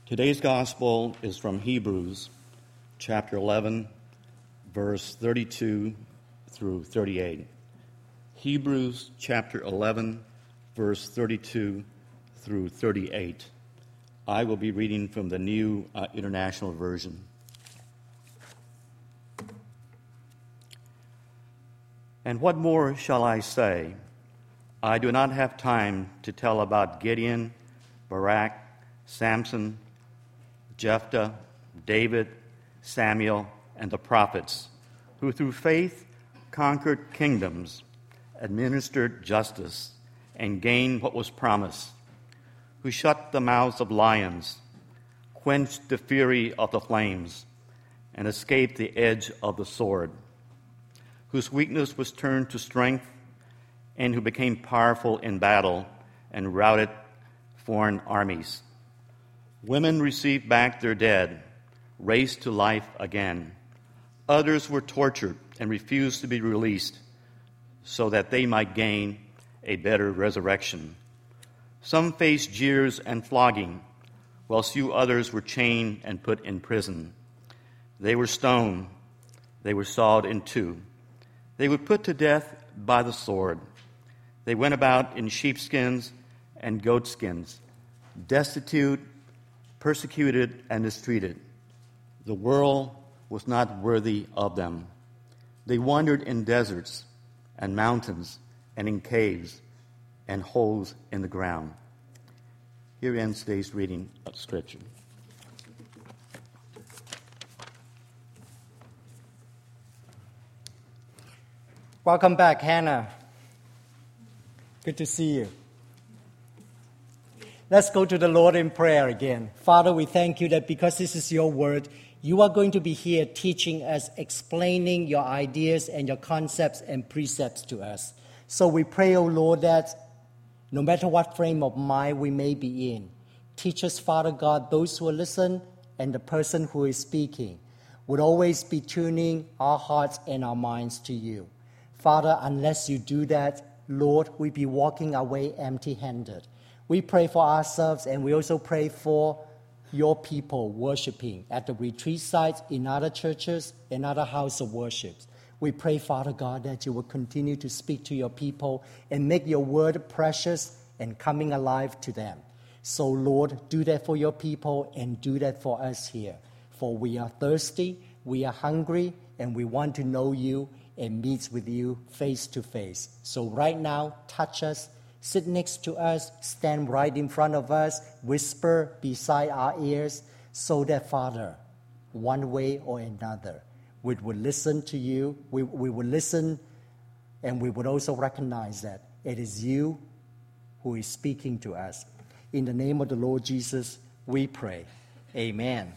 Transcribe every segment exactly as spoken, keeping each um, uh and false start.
Today's gospel is from Hebrews chapter eleven, verse thirty-two through thirty-eight. Hebrews chapter eleven, verse thirty-two through thirty-eight. I will be reading from the New uh, International Version. And what more shall I say? I do not have time to tell about Gideon, Barak, Samson, Jephthah, David, Samuel, and the prophets, who through faith conquered kingdoms, administered justice, and gained what was promised, who shut the mouths of lions, quenched the fury of the flames, and escaped the edge of the sword, whose weakness was turned to strength, and who became powerful in battle and routed foreign armies. Women received back their dead, raised to life again. Others were tortured and refused to be released so that they might gain a better resurrection. Some faced jeers and flogging, while few others were chained and put in prison. They were stoned. They were sawed in two. They were put to death by the sword. They went about in sheepskins and goatskins, destitute, persecuted, and mistreated. The world was not worthy of them. They wandered in deserts and mountains and in caves and holes in the ground. Here ends today's reading of Scripture. Welcome back, Hannah. Good to see you. Let's go to the Lord in prayer again. Father, we thank you that because this is your word, you are going to be here teaching us, explaining your ideas and your concepts and precepts to us. So we pray, O Lord, that no matter what frame of mind we may be in, teach us, Father God, those who will listen and the person who is speaking would always be tuning our hearts and our minds to you. Father, unless you do that, Lord, we be walking away empty-handed. We pray for ourselves, and we also pray for your people worshiping at the retreat sites, in other churches, in other houses of worship. We pray, Father God, that you will continue to speak to your people and make your word precious and coming alive to them. So, Lord, do that for your people and do that for us here. For we are thirsty, we are hungry, and we want to know you and meet with you face to face. So right now, touch us. Sit next to us, stand right in front of us, whisper beside our ears, so that, Father, one way or another, we would listen to you, we, we would listen, and we would also recognize that it is you who is speaking to us. In the name of the Lord Jesus, we pray. Amen.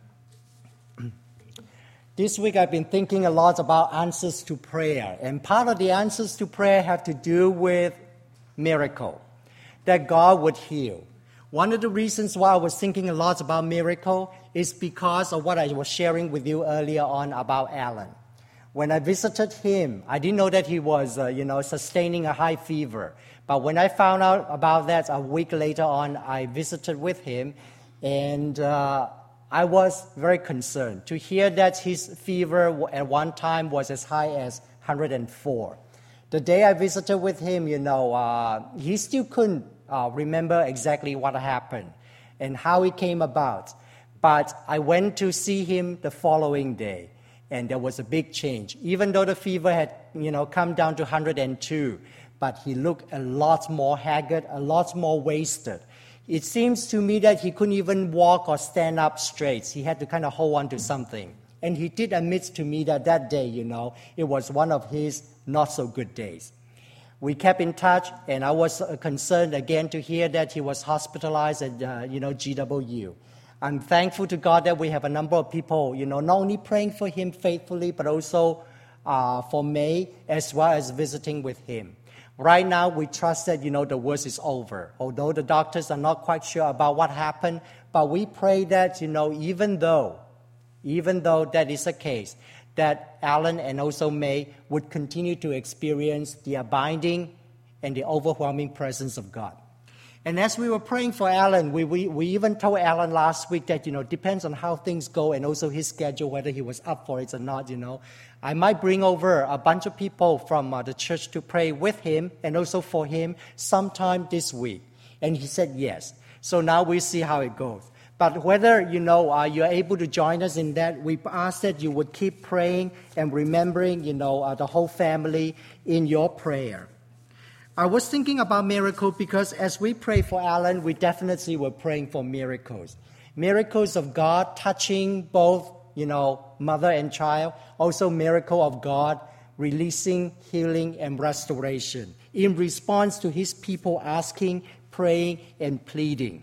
This week I've been thinking a lot about answers to prayer, and part of the answers to prayer have to do with miracle, that God would heal. One of the reasons why I was thinking a lot about miracle is because of what I was sharing with you earlier on about Alan. When I visited him, I didn't know that he was, uh, you know, sustaining a high fever. But when I found out about that a week later on, I visited with him, and uh, I was very concerned to hear that his fever at one time was as high as one hundred four. The day I visited with him, you know, uh, he still couldn't uh, remember exactly what happened and how it came about. But I went to see him the following day, and there was a big change. Even though the fever had, you know, come down to one hundred two, but he looked a lot more haggard, a lot more wasted. It seems to me that he couldn't even walk or stand up straight. He had to kind of hold on to something. And he did admit to me that that day, you know, it was one of his not-so-good days. We kept in touch, and I was concerned again to hear that he was hospitalized at, uh, you know, G W. I'm thankful to God that we have a number of people, you know, not only praying for him faithfully, but also uh, for May, as well as visiting with him. Right now, we trust that, you know, the worst is over. Although the doctors are not quite sure about what happened, but we pray that, you know, even though, even though that is the case, that Alan and also May would continue to experience the abiding and the overwhelming presence of God. And as we were praying for Alan, we, we, we even told Alan last week that, you know, depends on how things go and also his schedule, whether he was up for it or not, you know. I might bring over a bunch of people from uh, the church to pray with him and also for him sometime this week. And he said yes. So now we see how it goes. But whether, you know, uh, you're able to join us in that, we ask that you would keep praying and remembering, you know, uh, the whole family in your prayer. I was thinking about miracles because as we pray for Alan, we definitely were praying for miracles. Miracles of God touching both, you know, mother and child. Also miracle of God releasing healing and restoration in response to his people asking, praying, and pleading.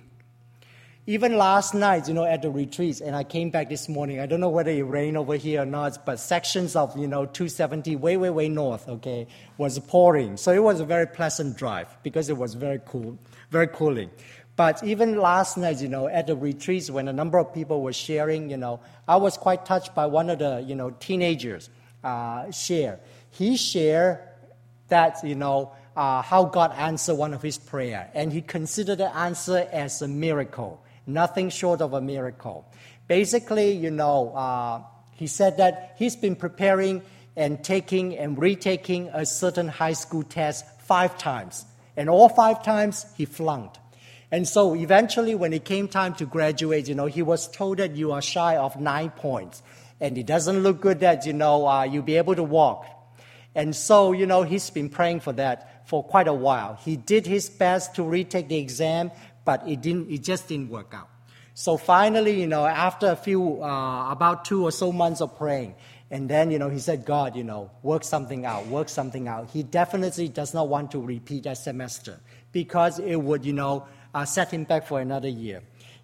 Even last night, you know, at the retreats, and I came back this morning, I don't know whether it rained over here or not, but sections of, you know, two seventy, way, way, way north, okay, was pouring. So it was a very pleasant drive because it was very cool, very cooling. But even last night, you know, at the retreats, when a number of people were sharing, you know, I was quite touched by one of the, you know, teenagers uh, share. He shared that, you know, uh, how God answered one of his prayer, and he considered the answer as a miracle. Nothing short of a miracle. Basically, you know, uh, he said that he's been preparing and taking and retaking a certain high school test five times. And all five times, he flunked. And so eventually, when it came time to graduate, you know, he was told that you are shy of nine points. And it doesn't look good that, you know, uh, you'll be able to walk. And so, you know, he's been praying for that for quite a while. He did his best to retake the exam, but it didn't. It just didn't work out. So finally, you know, after a few, uh, about two or so months of praying, and then, you know, he said, God, you know, work something out, work something out. He definitely does not want to repeat that semester because it would, you know, uh, set him back for another year.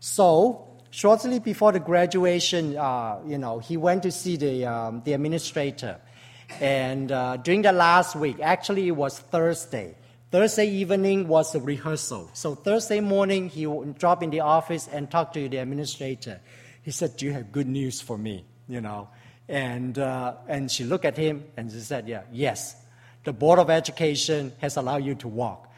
So shortly before the graduation, uh, you know, he went to see the um, the administrator. And uh, during the last week, actually it was Thursday, Thursday evening was the rehearsal. So Thursday morning, he would drop in the office and talk to the administrator. He said, do you have good news for me? You know, and uh, and she looked at him and she said, yeah, yes. The Board of Education has allowed you to walk.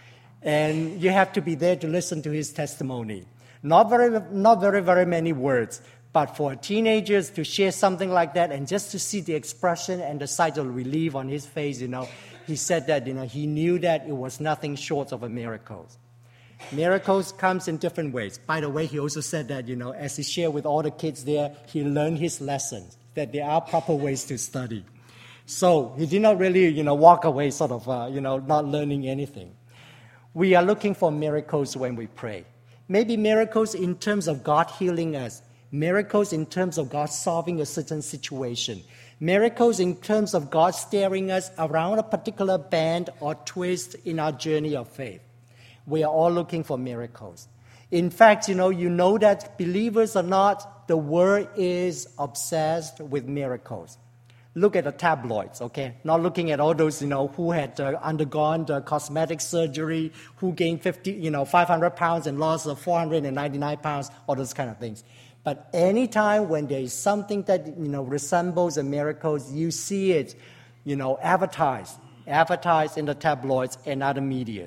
And you have to be there to listen to his testimony. Not very, not very, very many words. But for teenagers to share something like that and just to see the expression and the sight of relief on his face, you know, he said that, you know, he knew that it was nothing short of a miracle. Miracles comes in different ways. By the way, he also said that, you know, as he shared with all the kids there, he learned his lessons, that there are proper ways to study. So he did not really, you know, walk away sort of, uh, you know, not learning anything. We are looking for miracles when we pray. Maybe miracles in terms of God healing us. Miracles in terms of God solving a certain situation. Miracles in terms of God steering us around a particular bend or twist in our journey of faith. We are all looking for miracles. In fact, you know, you know that believers or not, the world is obsessed with miracles. Look at the tabloids, okay? Not looking at all those, you know, who had uh, undergone the cosmetic surgery, who gained fifty, you know, five hundred pounds and lost uh, four hundred ninety-nine pounds, all those kind of things. But anytime when there is something that, you know, resembles a miracle, you see it, you know, advertised, advertised in the tabloids and other media.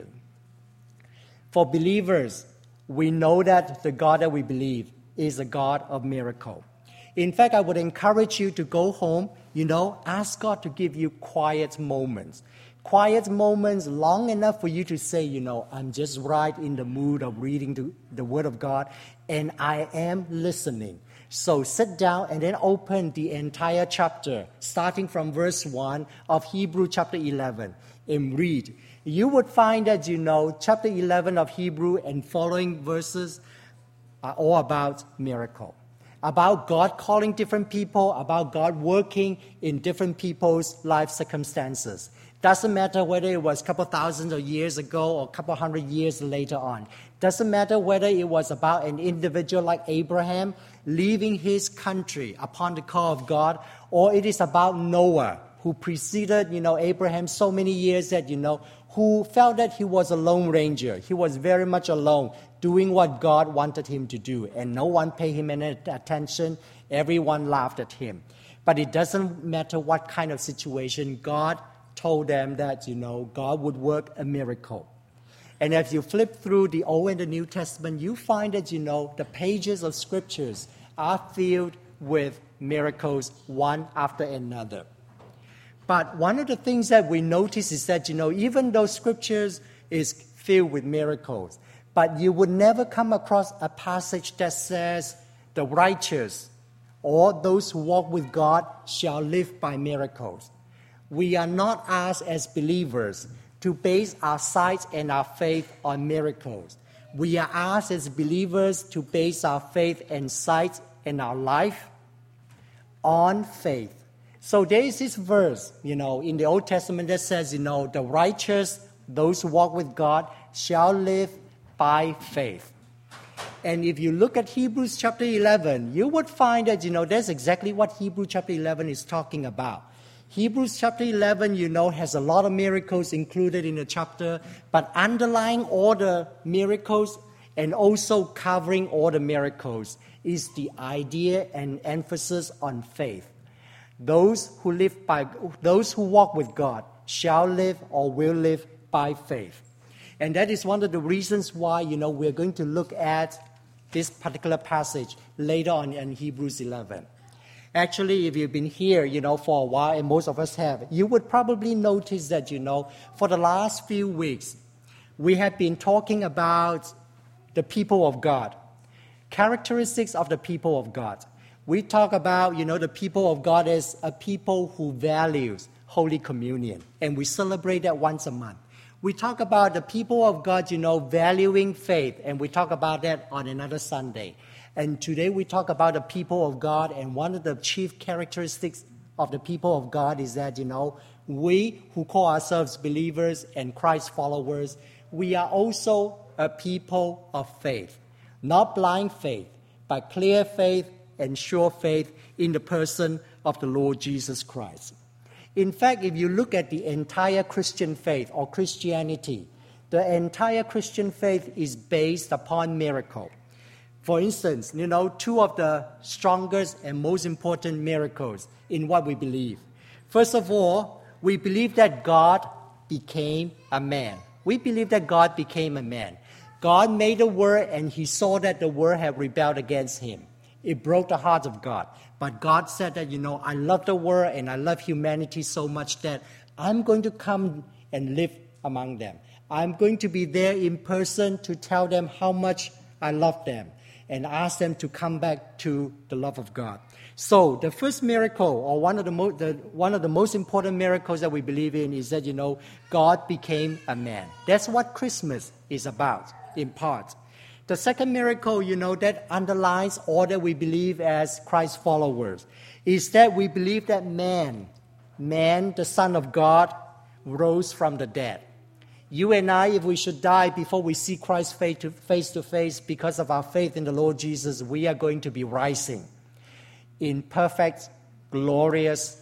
For believers, we know that the God that we believe is a God of miracle. In fact, I would encourage you to go home, you know, ask God to give you quiet moments. Quiet moments long enough for you to say, you know, I'm just right in the mood of reading the, the Word of God, and I am listening. So sit down and then open the entire chapter, starting from verse one of Hebrews chapter eleven, and read. You would find that, you know, chapter eleven of Hebrew and following verses are all about miracle. About God calling different people, about God working in different people's life circumstances. Doesn't matter whether it was a couple thousands of years ago or a couple hundred years later on. Doesn't matter whether it was about an individual like Abraham leaving his country upon the call of God, or it is about Noah, who preceded, you know, Abraham so many years that, you know, who felt that he was a lone ranger. He was very much alone, doing what God wanted him to do, and no one paid him any attention. Everyone laughed at him. But it doesn't matter what kind of situation, God told them that, you know, God would work a miracle. And as you flip through the Old and the New Testament, you find that, you know, the pages of scriptures are filled with miracles one after another. But one of the things that we notice is that, you know, even though scriptures is filled with miracles, but you would never come across a passage that says the righteous or those who walk with God shall live by miracles. We are not asked as believers to base our sight and our faith on miracles. We are asked as believers to base our faith and sight and our life on faith. So there is this verse, you know, in the Old Testament that says, you know, the righteous, those who walk with God, shall live by faith. And if you look at Hebrews chapter eleven, you would find that, you know, that's exactly what Hebrews chapter eleven is talking about. Hebrews chapter eleven, you know, has a lot of miracles included in the chapter, but underlying all the miracles and also covering all the miracles is the idea and emphasis on faith. Those who live by, those who walk with God shall live or will live by faith. And that is one of the reasons why, you know, we're going to look at this particular passage later on in Hebrews eleven. Actually, if you've been here, you know, for a while, and most of us have, you would probably notice that, you know, for the last few weeks, we have been talking about the people of God, characteristics of the people of God. We talk about, you know, the people of God as a people who values Holy Communion, and we celebrate that once a month. We talk about the people of God, you know, valuing faith, and we talk about that on another Sunday. And today we talk about the people of God, and one of the chief characteristics of the people of God is that, you know, we who call ourselves believers and Christ followers, we are also a people of faith. Not blind faith, but clear faith and sure faith in the person of the Lord Jesus Christ. In fact, if you look at the entire Christian faith or Christianity, the entire Christian faith is based upon miracle. For instance, you know, two of the strongest and most important miracles in what we believe. First of all, we believe that God became a man. We believe that God became a man. God made the world, and he saw that the world had rebelled against him. It broke the heart of God. But God said that, you know, I love the world and I love humanity so much that I'm going to come and live among them. I'm going to be there in person to tell them how much I love them and ask them to come back to the love of God. So the first miracle, or one of the, mo- the one of the most important miracles that we believe in, is that, you know, God became a man. That's what Christmas is about, in part. The second miracle, you know, that underlines all that we believe as Christ followers is that we believe that man, man, the Son of God, rose from the dead. You and I, if we should die before we see Christ face to face, to face because of our faith in the Lord Jesus, we are going to be rising in perfect, glorious,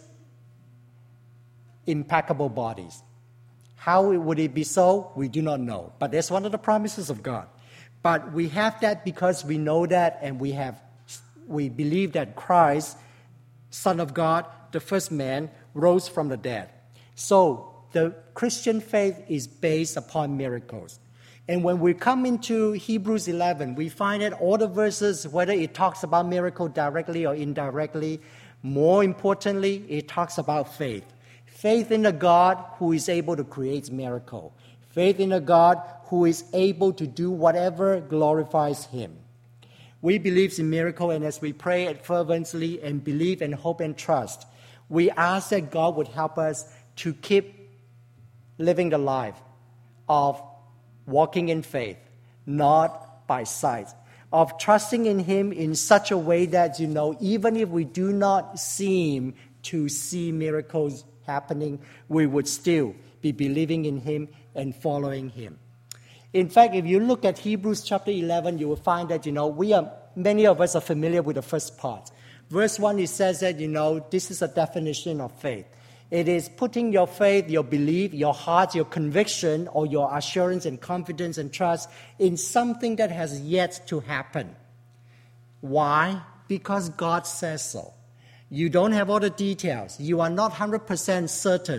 impeccable bodies. How would it be so? We do not know. But that's one of the promises of God. But we have that because we know that, and we have, we believe that Christ, Son of God, the first man, rose from the dead. So the Christian faith is based upon miracles. And when we come into Hebrews eleven, we find that all the verses, whether it talks about miracle directly or indirectly, more importantly, it talks about faith. Faith in a God who is able to create miracle. Faith in a God who is able to do whatever glorifies him. We believe in miracle, and as we pray it fervently and believe and hope and trust, we ask that God would help us to keep living the life of walking in faith, not by sight, of trusting in him in such a way that, you know, even if we do not seem to see miracles happening, we would still be believing in him and following him. In fact, if you look at Hebrews chapter eleven, you will find that, you know, we are, many of us are familiar with the first part. Verse one, it says that, you know, this is a definition of faith. It is putting your faith, your belief, your heart, your conviction, or your assurance and confidence and trust in something that has yet to happen. Why? Because God says so. You don't have all the details. You are not one hundred percent certain.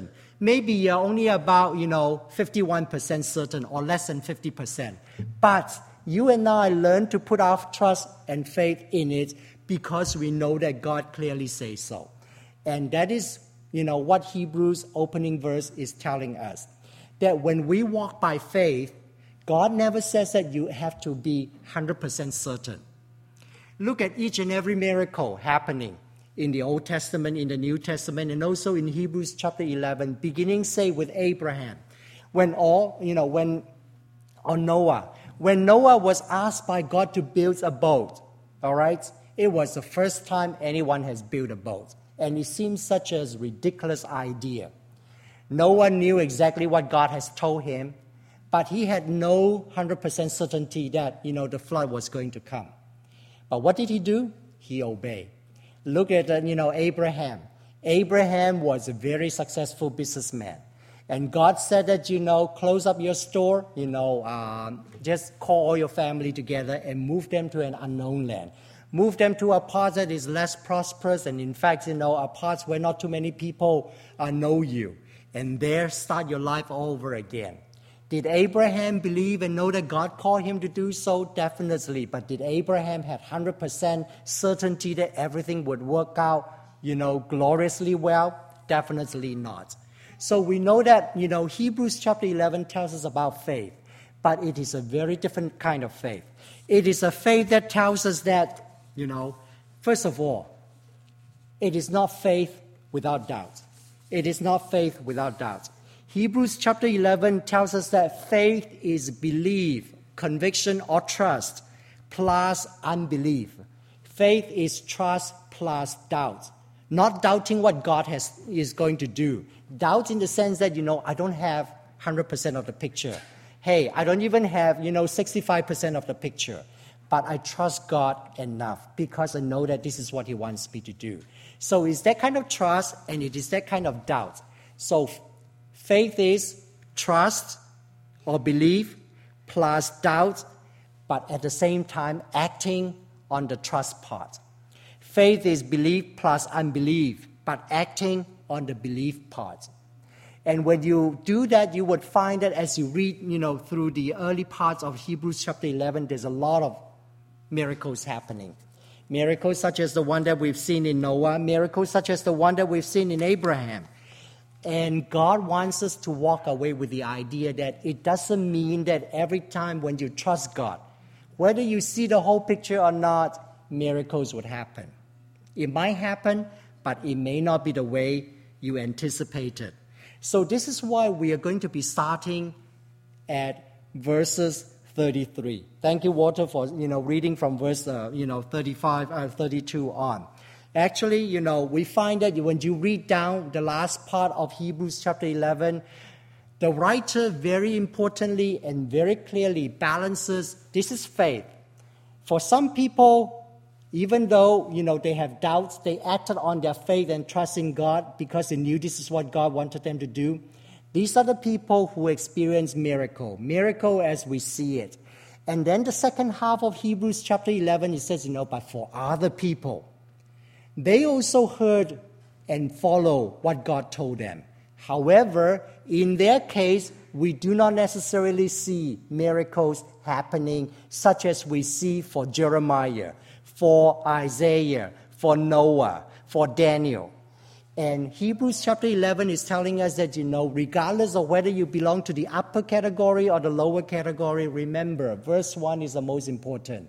maybe you're only about, you know, fifty-one percent certain or less than fifty percent. But you and I learn to put our trust and faith in it because we know that God clearly says so. And that is, you know, what Hebrews opening verse is telling us. That when we walk by faith, God never says that you have to be one hundred percent certain. Look at each and every miracle happening in the Old Testament, in the New Testament, and also in Hebrews chapter eleven, beginning, say, with Abraham. When all, you know, when, or Noah, when Noah was asked by God to build a boat, all right, it was the first time anyone has built a boat. And it seems such a ridiculous idea. No one knew exactly what God has told him, but he had no one hundred percent certainty that, you know, the flood was going to come. But what did he do? He obeyed. Look at, uh, you know, Abraham. Abraham was a very successful businessman. And God said that, you know, close up your store, you know, um, just call all your family together and move them to an unknown land. Move them to a part that is less prosperous, and in fact, you know, a part where not too many people uh, know you. And there, start your life all over again. Did Abraham believe and know that God called him to do so? Definitely. But did Abraham have one hundred percent certainty that everything would work out, you know, gloriously well? Definitely not. So we know that, you know, Hebrews chapter eleven tells us about faith, but it is a very different kind of faith. It is a faith that tells us that, you know, first of all, it is not faith without doubt. It is not faith without doubt. Hebrews chapter eleven tells us that faith is belief, conviction, or trust, plus unbelief. Faith is trust plus doubt. Not doubting what God has is going to do. Doubt in the sense that, you know, I don't have one hundred percent of the picture. Hey, I don't even have, you know, sixty-five percent of the picture. But I trust God enough because I know that this is what He wants me to do. So it's that kind of trust and it is that kind of doubt. So faith is trust or belief plus doubt, but at the same time acting on the trust part. Faith is belief plus unbelief, but acting on the belief part. And when you do that, you would find that as you read, you know, through the early parts of Hebrews chapter eleven, there's a lot of miracles happening. Miracles such as the one that we've seen in Noah, miracles such as the one that we've seen in Abraham. And God wants us to walk away with the idea that it doesn't mean that every time when you trust God, whether you see the whole picture or not, miracles would happen. It might happen, but it may not be the way you anticipated. So this is why we are going to be starting at verses thirty-three. Thank you, Walter, for you know reading from verse uh, you know thirty-five, uh, thirty-two on. Actually, you know, we find that when you read down the last part of Hebrews chapter eleven, the writer very importantly and very clearly balances, this is faith. For some people, even though, you know, they have doubts, they acted on their faith and trust in God because they knew this is what God wanted them to do. These are the people who experience miracle, miracle as we see it. And then the second half of Hebrews chapter eleven, it says, you know, but for other people, they also heard and followed what God told them. However, in their case, we do not necessarily see miracles happening such as we see for Jeremiah, for Isaiah, for Noah, for Daniel. And Hebrews chapter eleven is telling us that, you know, regardless of whether you belong to the upper category or the lower category, remember, verse one is the most important.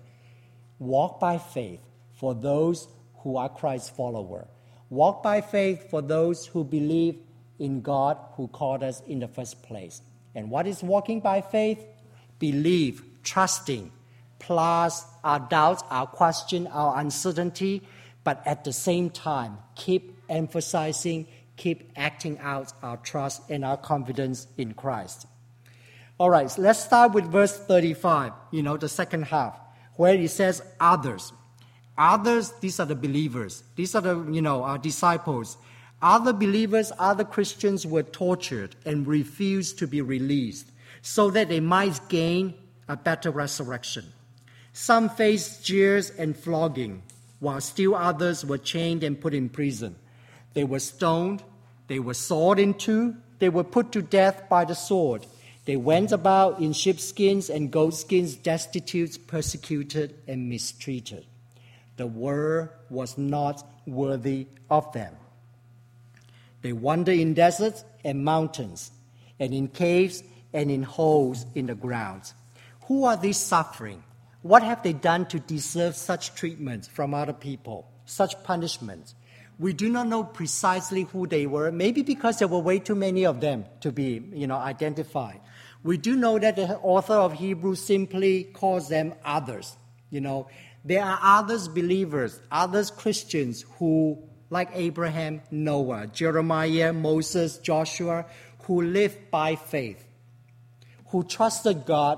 Walk by faith for those who are Christ's follower. Walk by faith for those who believe in God who called us in the first place. And what is walking by faith? Believe, trusting, plus our doubts, our question, our uncertainty, but at the same time, keep emphasizing, keep acting out our trust and our confidence in Christ. All right, so let's start with verse thirty-five, you know, the second half, where it says others. Others, these are the believers. These are the, you know, our disciples. Other believers, other Christians were tortured and refused to be released so that they might gain a better resurrection. Some faced jeers and flogging, while still others were chained and put in prison. They were stoned, they were sawed in two, they were put to death by the sword. They went about in sheepskins and goatskins, destitute, persecuted, and mistreated. The world was not worthy of them. They wander in deserts and mountains, and in caves and in holes in the ground. Who are these suffering? What have they done to deserve such treatment from other people, such punishment? We do not know precisely who they were, maybe because there were way too many of them to be, you know, identified. We do know that the author of Hebrews simply calls them others. You know, there are others believers, others Christians who, like Abraham, Noah, Jeremiah, Moses, Joshua, who lived by faith, who trusted God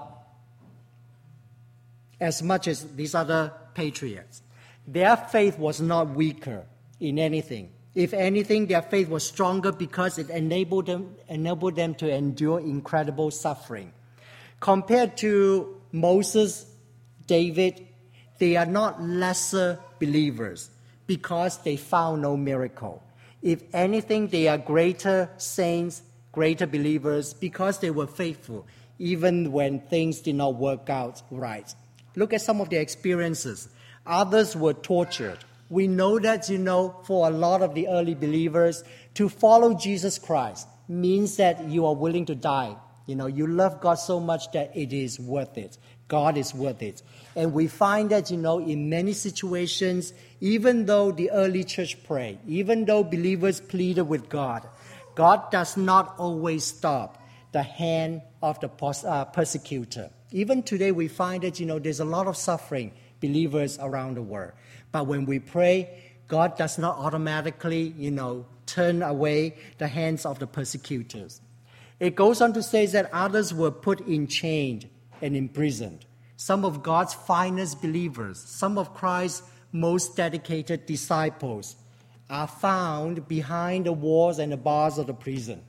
as much as these other patriots. Their faith was not weaker in anything. If anything, their faith was stronger because it enabled them, enabled them to endure incredible suffering. Compared to Moses, David, they are not lesser believers because they found no miracle. If anything, they are greater saints, greater believers because they were faithful, even when things did not work out right. Look at some of their experiences. Others were tortured. We know that, you know, for a lot of the early believers, to follow Jesus Christ means that you are willing to die. You know, you love God so much that it is worth it. God is worth it. And we find that, you know, in many situations, even though the early church prayed, even though believers pleaded with God, God does not always stop the hand of the uh, persecutor. Even today, we find that, you know, there's a lot of suffering, believers around the world. But when we pray, God does not automatically, you know, turn away the hands of the persecutors. It goes on to say that others were put in chains and imprisoned. Some of God's finest believers, some of Christ's most dedicated disciples are found behind the walls and the bars of the prison,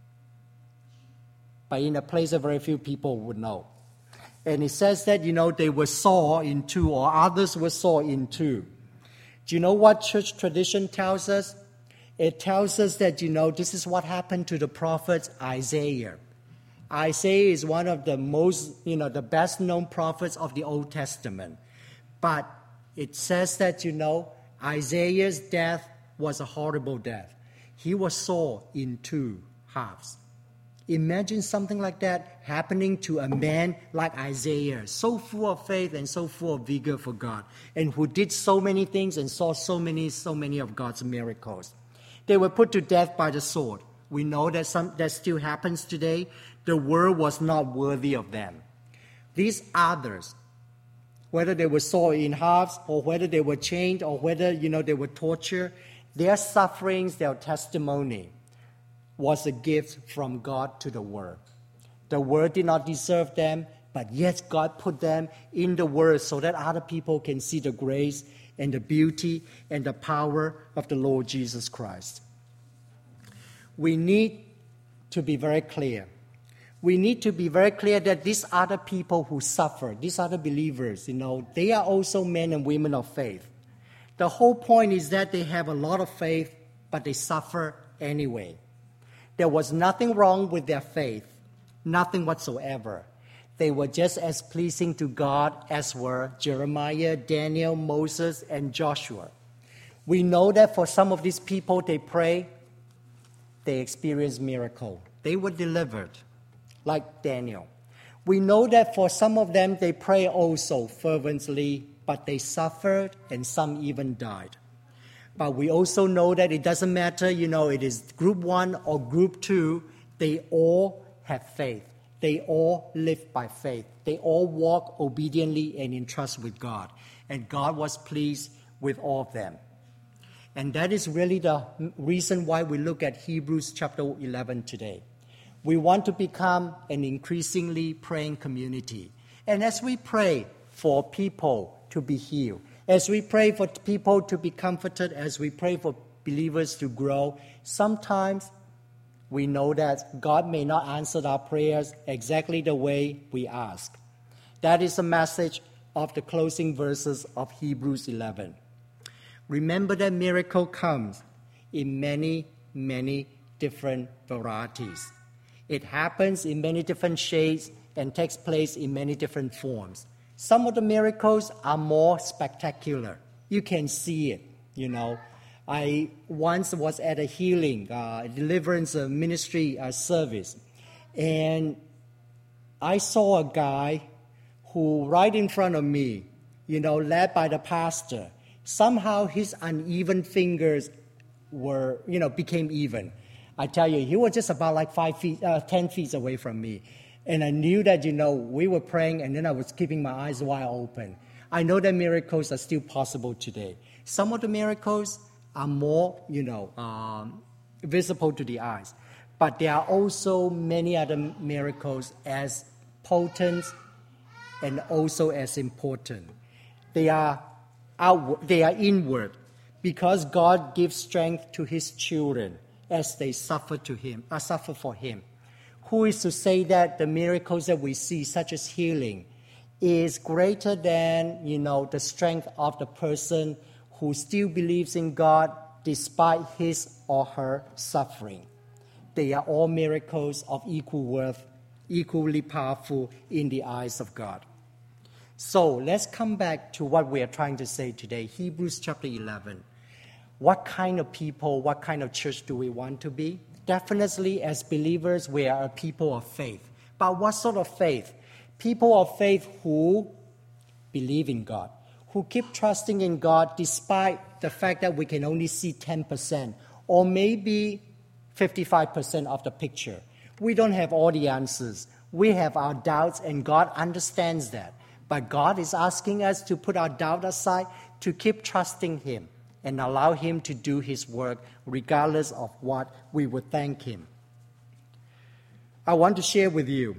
but in a place that very few people would know. And it says that, you know, they were sawn in two, or others were sawn in two. Do you know what church tradition tells us? It tells us that, you know, this is what happened to the prophet Isaiah. Isaiah is one of the most, you know, the best known prophets of the Old Testament. But it says that, you know, Isaiah's death was a horrible death. He was sawn in two halves. Imagine something like that happening to a man like Isaiah, so full of faith and so full of vigor for God, and who did so many things and saw so many, so many of God's miracles. They were put to death by the sword. We know that some, that still happens today. The world was not worthy of them. These others, whether they were sawn in halves or whether they were chained or whether, you know, they were tortured, their sufferings, their testimony was a gift from God to the world. The world did not deserve them, but yet God put them in the world so that other people can see the grace and the beauty and the power of the Lord Jesus Christ. We need to be very clear. We need to be very clear that these other people who suffer, these other believers, you know, they are also men and women of faith. The whole point is that they have a lot of faith, but they suffer anyway. There was nothing wrong with their faith, nothing whatsoever. They were just as pleasing to God as were Jeremiah, Daniel, Moses, and Joshua. We know that for some of these people, they pray, they experience miracle. They were delivered, like Daniel. We know that for some of them, they pray also fervently, but they suffered, and some even died. But we also know that it doesn't matter, you know, it is group one or group two, they all have faith. They all live by faith. They all walk obediently and in trust with God. And God was pleased with all of them. And that is really the reason why we look at Hebrews chapter eleven today. We want to become an increasingly praying community. And as we pray for people to be healed, as we pray for people to be comforted, as we pray for believers to grow, sometimes we know that God may not answer our prayers exactly the way we ask. That is the message of the closing verses of Hebrews eleven. Remember that miracle comes in many, many different varieties. It happens in many different shades and takes place in many different forms. Some of the miracles are more spectacular. You can see it, you know. I once was at a healing, uh, deliverance uh, ministry uh, service, and I saw a guy who right in front of me, you know, led by the pastor, somehow his uneven fingers were, you know, became even. I tell you, he was just about like five feet, uh, ten feet away from me. And I knew that, you know, we were praying, and then I was keeping my eyes wide open. I know that miracles are still possible today. Some of the miracles are more, you know, um, visible to the eyes. But there are also many other miracles as potent and also as important. They are outward, they are inward, because God gives strength to His children as they suffer to Him, uh, suffer for Him. Who is to say that the miracles that we see, such as healing, is greater than, you know, the strength of the person who still believes in God despite his or her suffering? They are all miracles of equal worth, equally powerful in the eyes of God. So let's come back to what we are trying to say today, Hebrews chapter eleven. What kind of people, what kind of church do we want to be? Definitely, as believers, we are a people of faith. But what sort of faith? People of faith who believe in God, who keep trusting in God despite the fact that we can only see ten percent or maybe fifty-five percent of the picture. We don't have all the answers. We have our doubts, and God understands that. But God is asking us to put our doubt aside, to keep trusting Him, and allow Him to do His work regardless of what we would thank Him. I want to share with you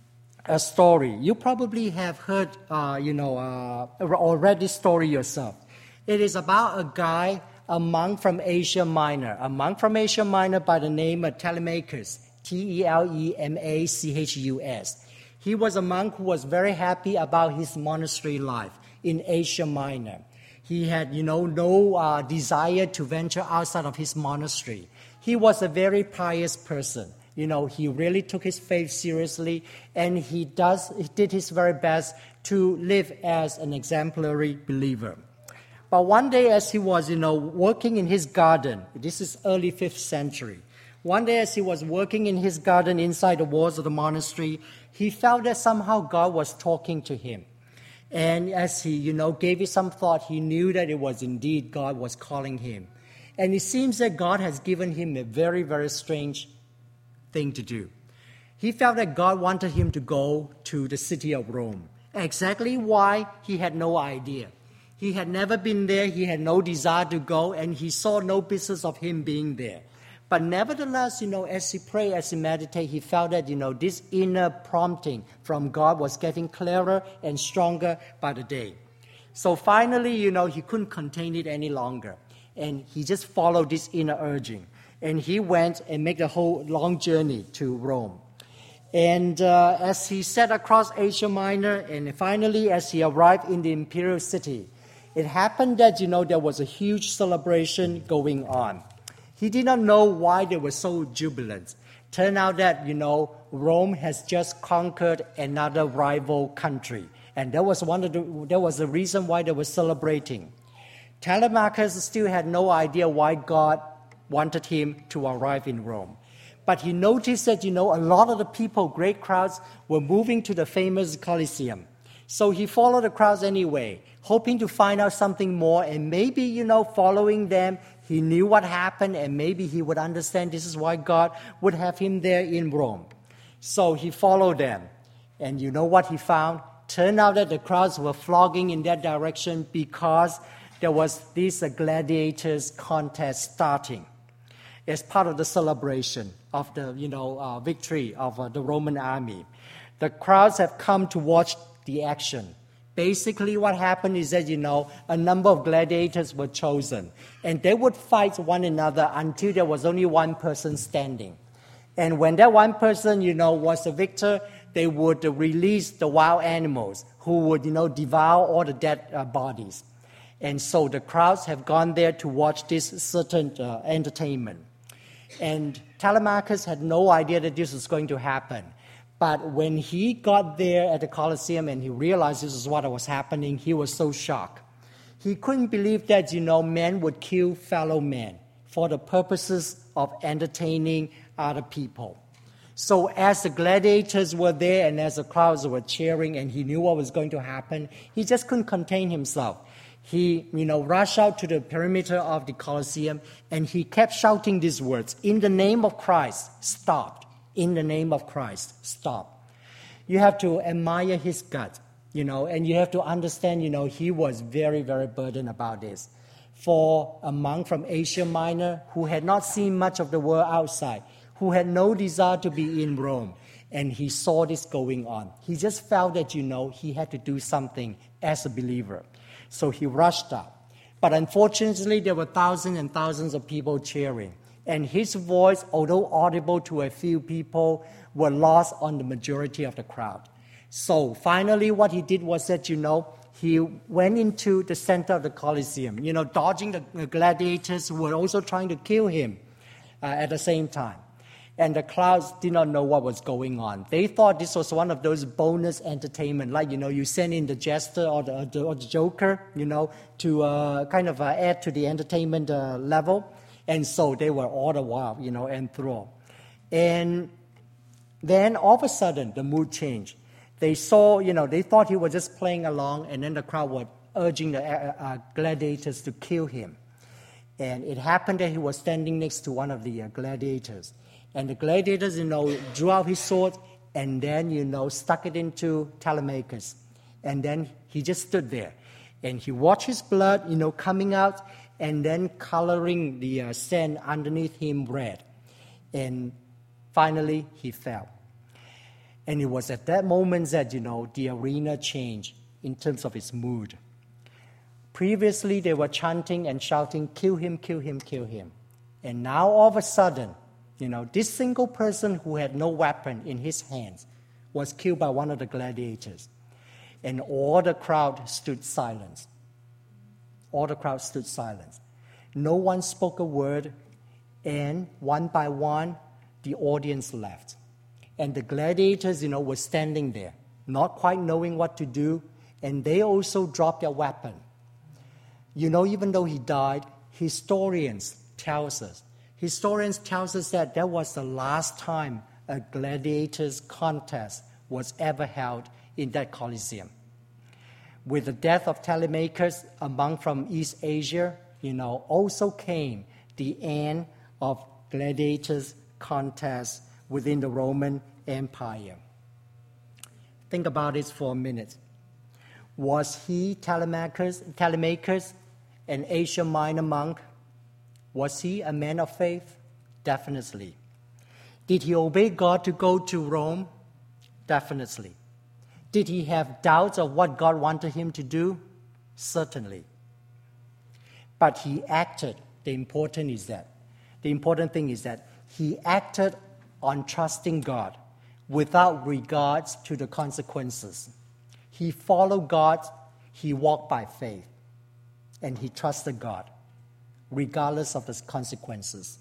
a story. You probably have heard, uh, you know, uh, or read this story yourself. It is about a guy, a monk from Asia Minor, a monk from Asia Minor by the name of Telemachus, T E L E M A C H U S. He was a monk who was very happy about his monastery life in Asia Minor. He had, you know, no uh, desire to venture outside of his monastery. He was a very pious person. You know, he really took his faith seriously, and he does he did his very best to live as an exemplary believer. But one day, as he was, you know, working in his garden, this is early fifth century. One day, as he was working in his garden inside the walls of the monastery, he felt that somehow God was talking to him. And as he, you know, gave it some thought, he knew that it was indeed God was calling him. And it seems that God has given him a very, very strange thing to do. He felt that God wanted him to go to the city of Rome. Exactly why, he had no idea. He had never been there, he had no desire to go, and he saw no business of him being there. But nevertheless, you know, as he prayed, as he meditated, he felt that, you know, this inner prompting from God was getting clearer and stronger by the day. So finally, you know, he couldn't contain it any longer. And he just followed this inner urging. And he went and made the whole long journey to Rome. And uh, as he set across Asia Minor, and finally as he arrived in the imperial city, it happened that, you know, there was a huge celebration going on. He did not know why they were so jubilant. Turned out that, you know, Rome has just conquered another rival country. And that was one of the, that was the reason why they were celebrating. Telemachus still had no idea why God wanted him to arrive in Rome. But he noticed that, you know, a lot of the people, great crowds, were moving to the famous Colosseum. So he followed the crowds anyway, hoping to find out something more, and maybe, you know, following them, he knew what happened, and maybe he would understand this is why God would have him there in Rome. So he followed them. And you know what he found? Turned out that the crowds were flocking in that direction because there was this uh, gladiators contest starting as part of the celebration of the, you know, uh, victory of uh, the Roman army. The crowds have come to watch the action. Basically, what happened is that, you know, a number of gladiators were chosen, and they would fight one another until there was only one person standing. And when that one person, you know, was the victor, they would uh, release the wild animals who would, you know, devour all the dead uh, bodies. And so the crowds have gone there to watch this certain uh, entertainment. And Telemachus had no idea that this was going to happen. But when he got there at the Colosseum and he realized this is what was happening, he was so shocked. He couldn't believe that, you know, men would kill fellow men for the purposes of entertaining other people. So as the gladiators were there and as the crowds were cheering and he knew what was going to happen, he just couldn't contain himself. He, you know, rushed out to the perimeter of the Colosseum and he kept shouting these words, "In the name of Christ, stop. In the name of Christ, stop." You have to admire his guts, you know, and you have to understand, you know, he was very, very burdened about this. For a monk from Asia Minor who had not seen much of the world outside, who had no desire to be in Rome, and he saw this going on, he just felt that, you know, he had to do something as a believer. So he rushed up. But unfortunately, there were thousands and thousands of people cheering. And his voice, although audible to a few people, were lost on the majority of the crowd. So finally, what he did was that, you know, he went into the center of the Colosseum, you know, dodging the gladiators who were also trying to kill him uh, at the same time. And the crowds did not know what was going on. They thought this was one of those bonus entertainment, like, you know, you send in the jester or the, or the, or the joker, you know, to uh, kind of uh, add to the entertainment uh, level. And so they were all the while, you know, enthralled. And then all of a sudden, the mood changed. They saw, you know, they thought he was just playing along, and then the crowd was urging the uh, uh, gladiators to kill him. And it happened that he was standing next to one of the uh, gladiators. And the gladiators, you know, drew out his sword and then, you know, stuck it into Telemachus. And then he just stood there. And he watched his blood, you know, coming out and then coloring the uh, sand underneath him red. And finally, he fell. And it was at that moment that, you know, the arena changed in terms of its mood. Previously, they were chanting and shouting, "Kill him, kill him, kill him." And now, all of a sudden, you know, this single person who had no weapon in his hands was killed by one of the gladiators. And all the crowd stood silent. All the crowd stood silent. No one spoke a word, and one by one, the audience left. And the gladiators, you know, were standing there, not quite knowing what to do, and they also dropped their weapon. You know, even though he died, historians tell us Historians tell us that that was the last time a gladiators contest was ever held in that Colosseum. With the death of Telemachus, a monk from East Asia, you know, also came the end of gladiators contest within the Roman Empire. Think about this for a minute. Was he, Telemachus, Telemachus, an Asia Minor monk? Was he a man of faith? Definitely. Did he obey God to go to Rome? Definitely. Did he have doubts of what God wanted him to do? Certainly. But he acted. The important is that. The important thing is that he acted on trusting God without regards to the consequences. He followed God, he walked by faith, and he trusted God, regardless of the consequences.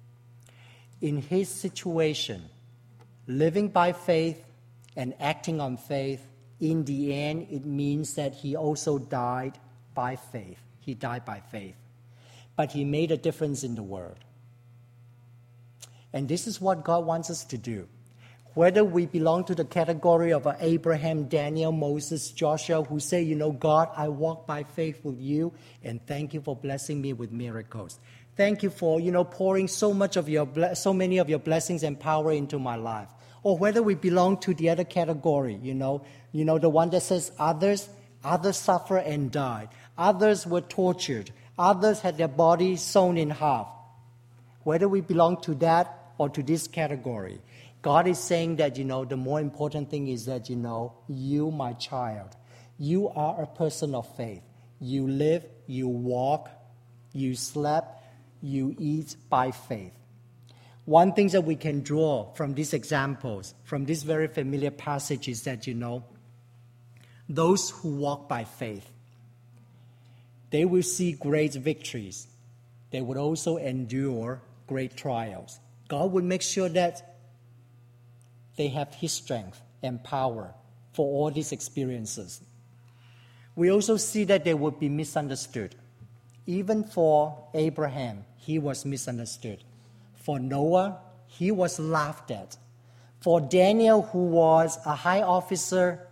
In his situation, living by faith and acting on faith, in the end, it means that he also died by faith. He died by faith. But he made a difference in the world. And this is what God wants us to do. Whether we belong to the category of Abraham, Daniel, Moses, Joshua, who say, you know, God, I walk by faith with you, and thank you for blessing me with miracles. Thank you for, you know, pouring so much of your, so many of your blessings and power into my life. Or whether we belong to the other category, you know, you know, the one that says others, others suffer and died. Others were tortured. Others had their bodies sewn in half. Whether we belong to that or to this category, God is saying that, you know, the more important thing is that, you know, you, my child, you are a person of faith. You live, you walk, you sleep, you eat by faith. One thing that we can draw from these examples, from this very familiar passage, is that, you know, those who walk by faith, they will see great victories. They would also endure great trials. God would make sure that they have His strength and power for all these experiences. We also see that they would be misunderstood. Even for Abraham, he was misunderstood. For Noah, he was laughed at. For Daniel, who was a high officer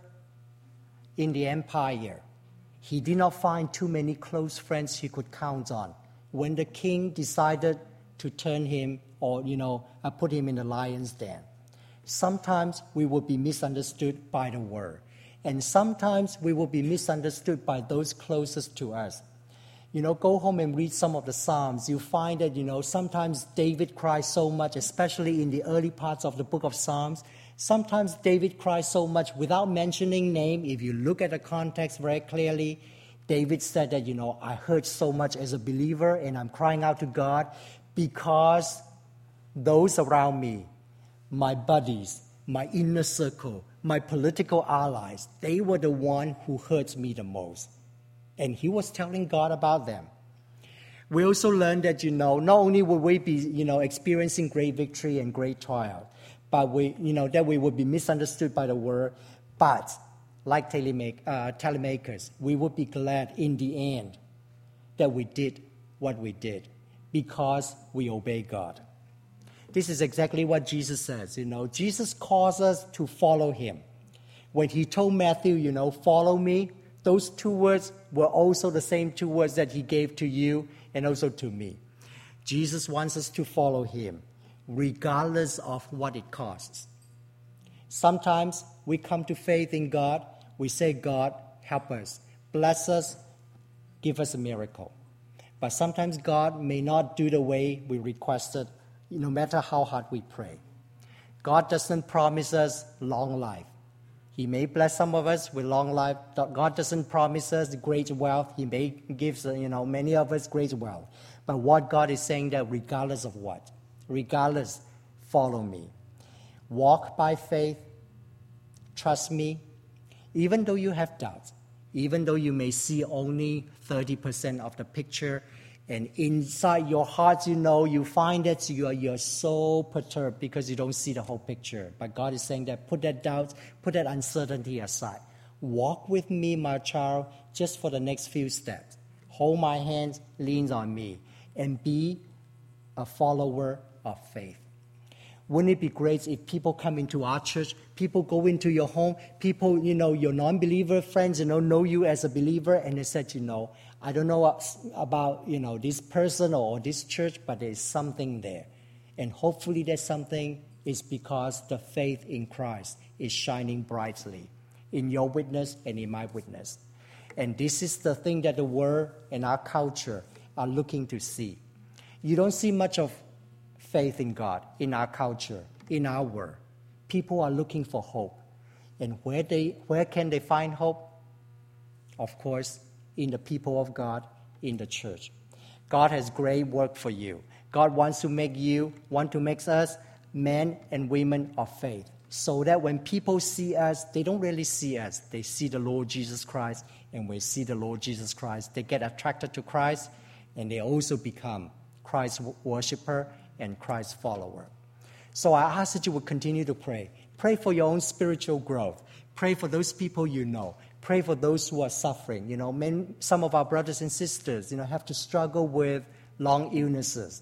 in the empire, he did not find too many close friends he could count on when the king decided to turn him or, you know, uh, put him in the lion's den. Sometimes we will be misunderstood by the world, and sometimes we will be misunderstood by those closest to us. You know, go home and read some of the Psalms. You find that, you know, sometimes David cries so much, especially in the early parts of the book of Psalms. Sometimes David cries so much without mentioning name. If you look at the context very clearly, David said that, you know, I hurt so much as a believer and I'm crying out to God because those around me, my buddies, my inner circle, my political allies, they were the one who hurt me the most. And he was telling God about them. We also learned that, you know, not only will we be, you know, experiencing great victory and great trial, but we, you know, that we would be misunderstood by the world, but like telemake, uh, telemakers, we would be glad in the end that we did what we did because we obey God. This is exactly what Jesus says, you know. Jesus calls us to follow him. When he told Matthew, you know, follow me, those two words were also the same two words that he gave to you and also to me. Jesus wants us to follow him, regardless of what it costs. Sometimes we come to faith in God. We say, God, help us, bless us, give us a miracle. But sometimes God may not do the way we requested, no matter how hard we pray. God doesn't promise us long life. He may bless some of us with long life. God doesn't promise us great wealth. He may give, you know, many of us great wealth. But what God is saying that regardless of what, regardless, follow me. Walk by faith. Trust me. Even though you have doubts, even though you may see only thirty percent of the picture, and inside your heart, you know, you find that you are, you're so perturbed because you don't see the whole picture. But God is saying that put that doubt, put that uncertainty aside. Walk with me, my child, just for the next few steps. Hold my hands, lean on me, and be a follower of faith. Wouldn't it be great if people come into our church, people go into your home, people, you know, your non-believer friends, you know, know you as a believer, and they said, you know, I don't know about, you know, this person or this church, but there's something there. And hopefully that something is because the faith in Christ is shining brightly in your witness and in my witness. And this is the thing that the world and our culture are looking to see. You don't see much of faith in God in our culture, in our world. People are looking for hope. And where they where can they find hope? Of course, in the people of God, in the church. God has great work for you. God wants to make you, want to make us men and women of faith, so that when people see us, they don't really see us. They see the Lord Jesus Christ, and when they see the Lord Jesus Christ, they get attracted to Christ, and they also become Christ's worshiper and Christ's follower. So I ask that you would continue to pray. Pray for your own spiritual growth. Pray for those people you know. Pray for those who are suffering. You know, many, some of our brothers and sisters, you know, have to struggle with long illnesses,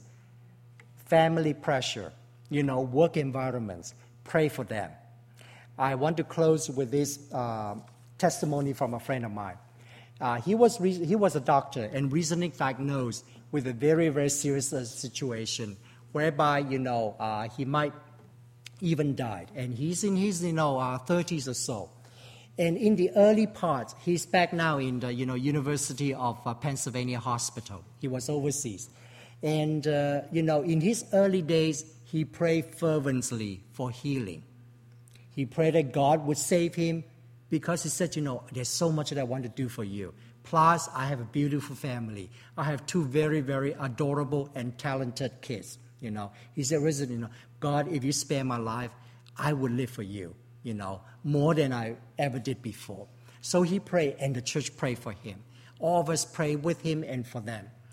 family pressure, you know, work environments. Pray for them. I want to close with this uh, testimony from a friend of mine. Uh, he was re- he was a doctor and recently diagnosed with a very, very serious uh, situation whereby, you know, uh, he might even die. And he's in his, you know, uh, thirties or so. And in the early part, he's back now in the, you know, University of uh, Pennsylvania Hospital. He was overseas. And, uh, you know, in his early days, he prayed fervently for healing. He prayed that God would save him because he said, you know, there's so much that I want to do for you. Plus, I have a beautiful family. I have two very, very adorable and talented kids, you know. He said, listen, you know, God, if you spare my life, I will live for you, you know, more than I ever did before. So he prayed, and the church prayed for him. All of us prayed with him and for them.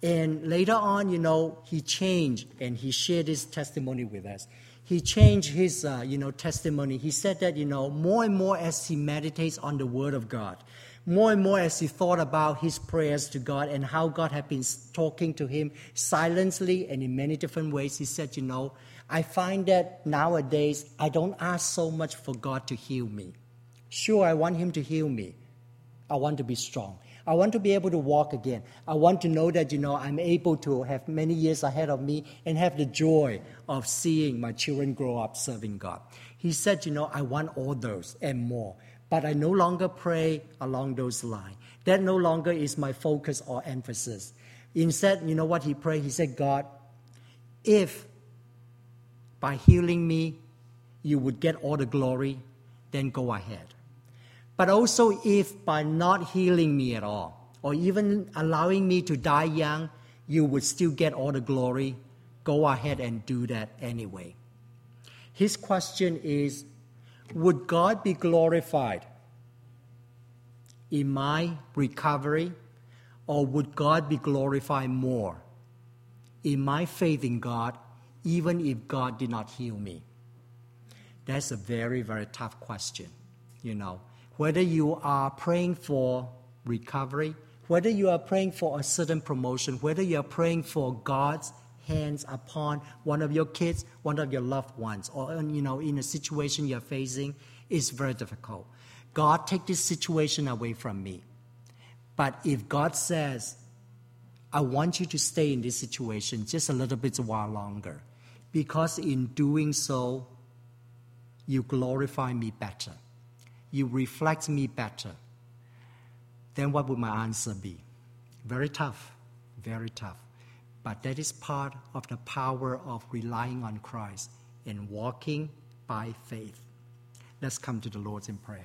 And later on, you know, he changed and he shared his testimony with us. He changed his, uh, you know, testimony. He said that, you know, more and more as he meditates on the Word of God, more and more as he thought about his prayers to God and how God had been talking to him silently and in many different ways, he said, you know, I find that nowadays I don't ask so much for God to heal me. Sure, I want him to heal me. I want to be strong. I want to be able to walk again. I want to know that, you know, I'm able to have many years ahead of me and have the joy of seeing my children grow up serving God. He said, you know, I want all those and more. But I no longer pray along those lines. That no longer is my focus or emphasis. Instead, you know what he prayed? He said, God, if by healing me you would get all the glory, then go ahead. But also if by not healing me at all, or even allowing me to die young, you would still get all the glory, go ahead and do that anyway. His question is, would God be glorified in my recovery, or would God be glorified more in my faith in God, even if God did not heal me? That's a very, very tough question, you know. Whether you are praying for recovery, whether you are praying for a certain promotion, whether you are praying for God's hands upon one of your kids, one of your loved ones, or, you know, in a situation you're facing, is very difficult. God, take this situation away from me. But if God says, I want you to stay in this situation just a little bit while longer, because in doing so, you glorify me better, you reflect me better, then what would my answer be? Very tough, very tough. But that is part of the power of relying on Christ and walking by faith. Let's come to the Lord in prayer.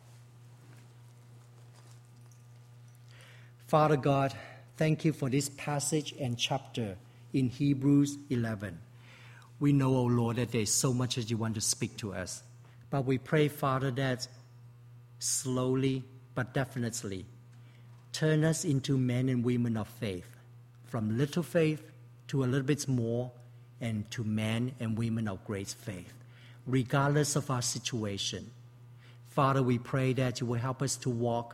Father God, thank you for this passage and chapter in Hebrews eleven. We know, O Lord, that there is so much that you want to speak to us. But we pray, Father, that slowly but definitely turn us into men and women of faith, from little faith to a little bit more, and to men and women of great faith, regardless of our situation. Father, we pray that you will help us to walk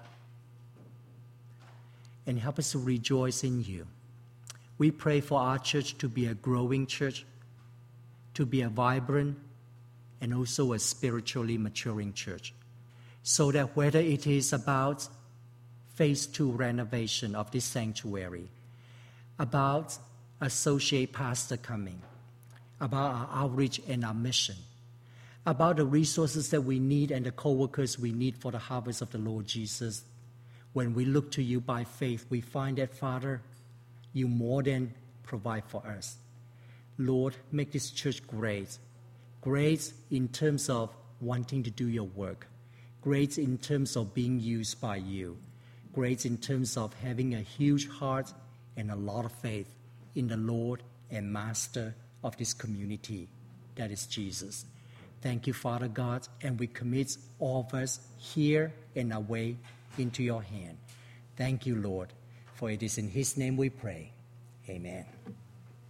and help us to rejoice in you. We pray for our church to be a growing church, to be a vibrant and also a spiritually maturing church, so that whether it is about phase two renovation of this sanctuary, about associate pastor coming, about our outreach and our mission, about the resources that we need and the co-workers we need for the harvest of the Lord Jesus, when we look to you by faith, we find that, Father, you more than provide for us. Lord, make this church great. Great in terms of wanting to do your work. Great in terms of being used by you. Great in terms of having a huge heart and a lot of faith in the Lord and Master of this community, that is Jesus. Thank you, Father God, and we commit all of us here and away into your hand. Thank you, Lord, for it is in his name we pray. Amen.